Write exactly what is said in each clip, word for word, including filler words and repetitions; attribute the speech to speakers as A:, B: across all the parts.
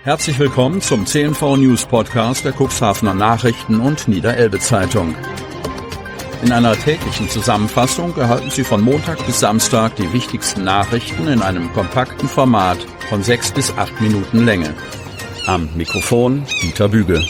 A: Herzlich willkommen zum C N V News Podcast der Cuxhavener Nachrichten und Niederelbe Zeitung. In einer täglichen Zusammenfassung erhalten Sie von Montag bis Samstag die wichtigsten Nachrichten in einem kompakten Format von sechs bis acht Minuten Länge. Am Mikrofon Dieter Büge.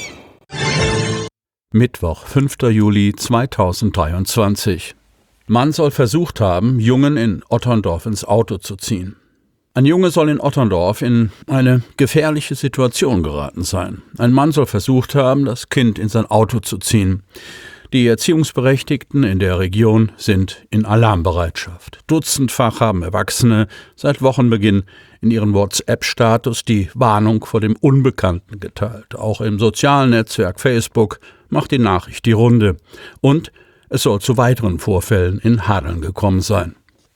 A: Mittwoch, fünfter Juli zweitausenddreiundzwanzig. Mann soll versucht haben, Jungen in Otterndorf ins Auto zu ziehen. Ein Junge soll in Otterndorf in eine gefährliche Situation geraten sein. Ein Mann soll versucht haben, das Kind in sein Auto zu ziehen. Die Erziehungsberechtigten in der Region sind in Alarmbereitschaft. Dutzendfach haben Erwachsene seit Wochenbeginn in ihren WhatsApp-Status die Warnung vor dem Unbekannten geteilt. Auch im sozialen Netzwerk Facebook macht die Nachricht die Runde. Und es soll zu weiteren Vorfällen in Hadeln gekommen sein.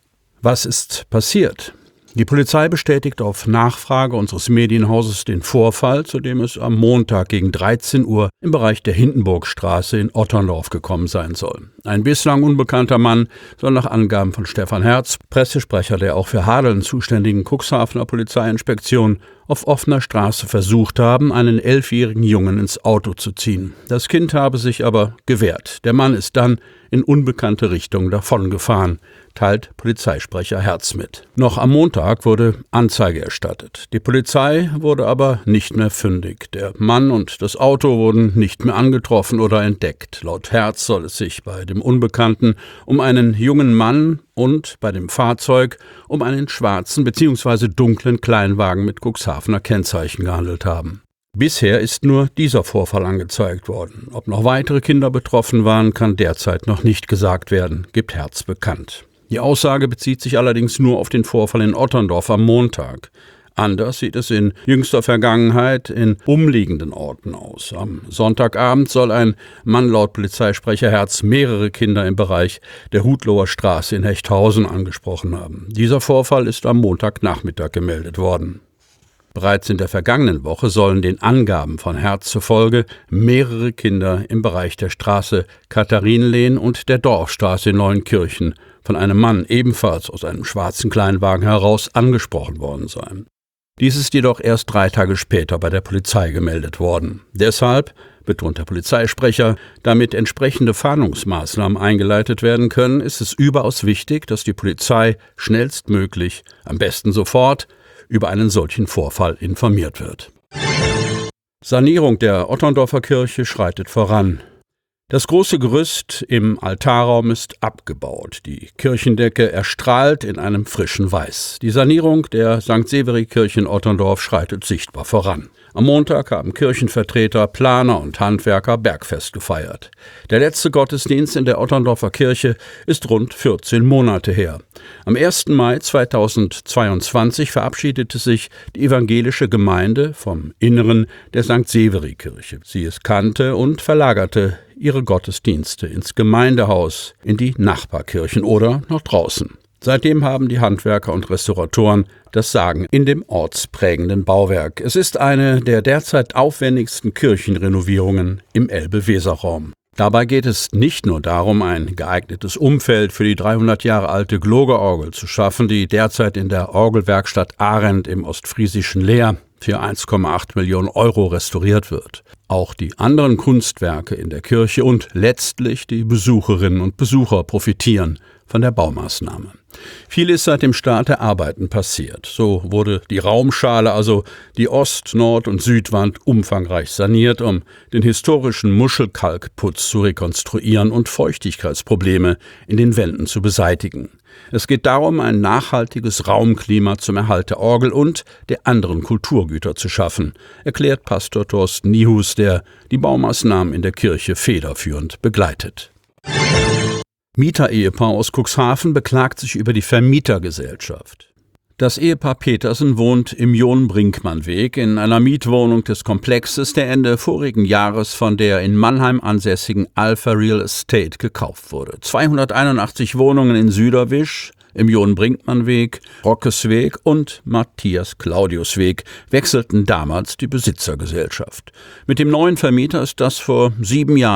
A: Was ist passiert? Die Polizei bestätigt auf Nachfrage unseres Medienhauses den Vorfall, zu dem es am Montag gegen dreizehn Uhr im Bereich der Hindenburgstraße in Otterndorf gekommen sein soll. Ein bislang unbekannter Mann soll nach Angaben von Stefan Herz, Pressesprecher der auch für Hadeln zuständigen Cuxhavener Polizeiinspektion, auf offener Straße versucht haben, einen elfjährigen Jungen ins Auto zu ziehen. Das Kind habe sich aber gewehrt. Der Mann ist dann in unbekannte Richtung davongefahren, teilt Polizeisprecher Herz mit. Noch am Montag wurde Anzeige erstattet. Die Polizei wurde aber nicht mehr fündig. Der Mann und das Auto wurden nicht mehr angetroffen oder entdeckt. Laut Herz soll es sich bei dem Unbekannten um einen jungen Mann und bei dem Fahrzeug um einen schwarzen bzw. dunklen Kleinwagen mit Cuxhavener Kennzeichen gehandelt haben. Bisher ist nur dieser Vorfall angezeigt worden. Ob noch weitere Kinder betroffen waren, kann derzeit noch nicht gesagt werden, gibt Herz bekannt. Die Aussage bezieht sich allerdings nur auf den Vorfall in Otterndorf am Montag. Anders sieht es in jüngster Vergangenheit in umliegenden Orten aus. Am Sonntagabend soll ein Mann laut Polizeisprecher Herz mehrere Kinder im Bereich der Hutloher Straße in Hechthausen angesprochen haben. Dieser Vorfall ist am Montagnachmittag gemeldet worden. Bereits in der vergangenen Woche sollen den Angaben von Herz zufolge mehrere Kinder im Bereich der Straße Katharinenlehn und der Dorfstraße in Neuenkirchen von einem Mann ebenfalls aus einem schwarzen Kleinwagen heraus angesprochen worden sein. Dies ist jedoch erst drei Tage später bei der Polizei gemeldet worden. Deshalb, betont der Polizeisprecher, damit entsprechende Fahndungsmaßnahmen eingeleitet werden können, ist es überaus wichtig, dass die Polizei schnellstmöglich, am besten sofort, über einen solchen Vorfall informiert wird. Sanierung der Otterndorfer Kirche schreitet voran. Das große Gerüst im Altarraum ist abgebaut. Die Kirchendecke erstrahlt in einem frischen Weiß. Die Sanierung der Sankt Severi-Kirche in Otterndorf schreitet sichtbar voran. Am Montag haben Kirchenvertreter, Planer und Handwerker Bergfest gefeiert. Der letzte Gottesdienst in der Otterndorfer Kirche ist rund vierzehn Monate her. Am ersten Mai zweitausendzweiundzwanzig verabschiedete sich die evangelische Gemeinde vom Inneren der Sankt Severi-Kirche. Sie es kannte und verlagerte ihre Gottesdienste ins Gemeindehaus, in die Nachbarkirchen oder nach draußen. Seitdem haben die Handwerker und Restauratoren das Sagen in dem ortsprägenden Bauwerk. Es ist eine der derzeit aufwendigsten Kirchenrenovierungen im Elbe-Weser-Raum. Dabei geht es nicht nur darum, ein geeignetes Umfeld für die dreihundert Jahre alte Glogerorgel zu schaffen, die derzeit in der Orgelwerkstatt Arendt im ostfriesischen Leer für eins Komma acht Millionen Euro restauriert wird. Auch die anderen Kunstwerke in der Kirche und letztlich die Besucherinnen und Besucher profitieren von der Baumaßnahme. Viel ist seit dem Start der Arbeiten passiert. So wurde die Raumschale, also die Ost-, Nord- und Südwand, umfangreich saniert, um den historischen Muschelkalkputz zu rekonstruieren und Feuchtigkeitsprobleme in den Wänden zu beseitigen. Es geht darum, ein nachhaltiges Raumklima zum Erhalt der Orgel und der anderen Kulturgüter zu schaffen, erklärt Pastor Thorsten Niehus, der die Baumaßnahmen in der Kirche federführend begleitet. Mieterehepaar aus Cuxhaven beklagt sich über die Vermietergesellschaft. Das Ehepaar Petersen wohnt im John-Brinkmann-Weg in einer Mietwohnung des Komplexes, der Ende vorigen Jahres von der in Mannheim ansässigen Alpha Real Estate gekauft wurde. zweihunderteinundachtzig Wohnungen in Süderwisch, im John-Brinkmann-Weg, Rockesweg und Matthias-Claudius-Weg wechselten damals die Besitzergesellschaft. Mit dem neuen Vermieter ist das vor sieben Jahren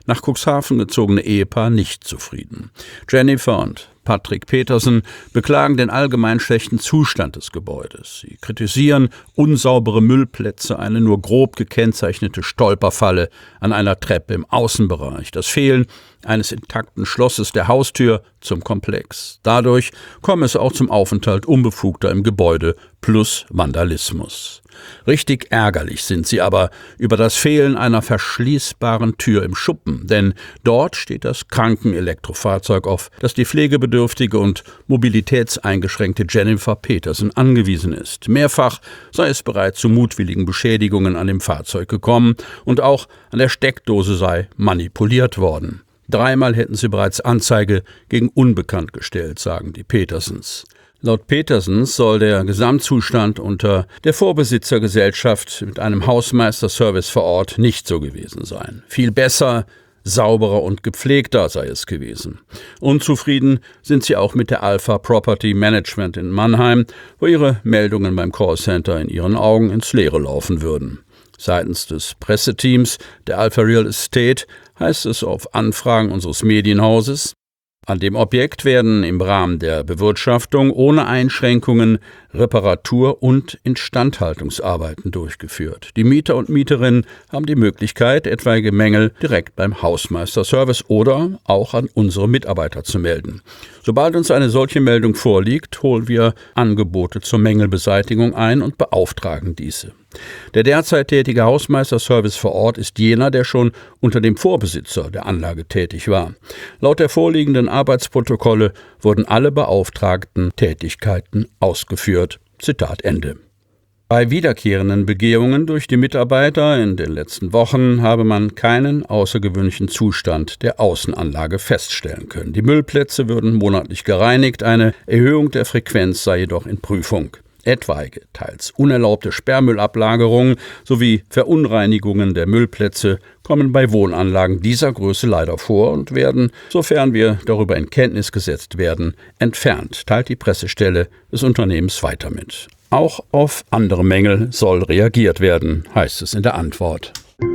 A: nach Cuxhaven gezogene Ehepaar nicht zufrieden. Jennifer und Patrick Petersen beklagen den allgemein schlechten Zustand des Gebäudes. Sie kritisieren unsaubere Müllplätze, eine nur grob gekennzeichnete Stolperfalle an einer Treppe im Außenbereich, das Fehlen eines intakten Schlosses der Haustür zum Komplex. Dadurch komme es auch zum Aufenthalt Unbefugter im Gebäude plus Vandalismus. Richtig ärgerlich sind sie aber über das Fehlen einer verschließbaren Tür im Schuppen, denn dort steht das Krankenelektrofahrzeug, auf das die pflegebedürftige und mobilitätseingeschränkte Jennifer Petersen angewiesen ist. Mehrfach sei es bereits zu mutwilligen Beschädigungen an dem Fahrzeug gekommen und auch an der Steckdose sei manipuliert worden. Dreimal hätten sie bereits Anzeige gegen Unbekannt gestellt, sagen die Petersens. Laut Petersens soll der Gesamtzustand unter der Vorbesitzergesellschaft mit einem Hausmeisterservice vor Ort nicht so gewesen sein. Viel besser, sauberer und gepflegter sei es gewesen. Unzufrieden sind sie auch mit der Alpha Property Management in Mannheim, wo ihre Meldungen beim Callcenter in ihren Augen ins Leere laufen würden. Seitens des Presseteams der Alpha Real Estate heißt es auf Anfragen unseres Medienhauses: An dem Objekt werden im Rahmen der Bewirtschaftung ohne Einschränkungen Reparatur- und Instandhaltungsarbeiten durchgeführt. Die Mieter und Mieterinnen haben die Möglichkeit, etwaige Mängel direkt beim Hausmeisterservice oder auch an unsere Mitarbeiter zu melden. Sobald uns eine solche Meldung vorliegt, holen wir Angebote zur Mängelbeseitigung ein und beauftragen diese. Der derzeit tätige Hausmeisterservice vor Ort ist jener, der schon unter dem Vorbesitzer der Anlage tätig war. Laut der vorliegenden Arbeitsprotokolle wurden alle beauftragten Tätigkeiten ausgeführt. Zitat Ende. Bei wiederkehrenden Begehungen durch die Mitarbeiter in den letzten Wochen habe man keinen außergewöhnlichen Zustand der Außenanlage feststellen können. Die Müllplätze würden monatlich gereinigt, eine Erhöhung der Frequenz sei jedoch in Prüfung. Etwaige, teils unerlaubte Sperrmüllablagerungen sowie Verunreinigungen der Müllplätze kommen bei Wohnanlagen dieser Größe leider vor und werden, sofern wir darüber in Kenntnis gesetzt werden, entfernt, teilt die Pressestelle des Unternehmens weiter mit. Auch auf andere Mängel soll reagiert werden, heißt es in der Antwort.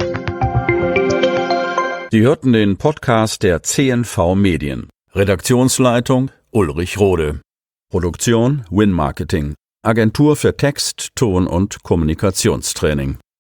A: Sie hörten den Podcast der C N V Medien. Redaktionsleitung Ulrich Rode. Produktion Win Marketing. Agentur für Text, Ton und Kommunikationstraining.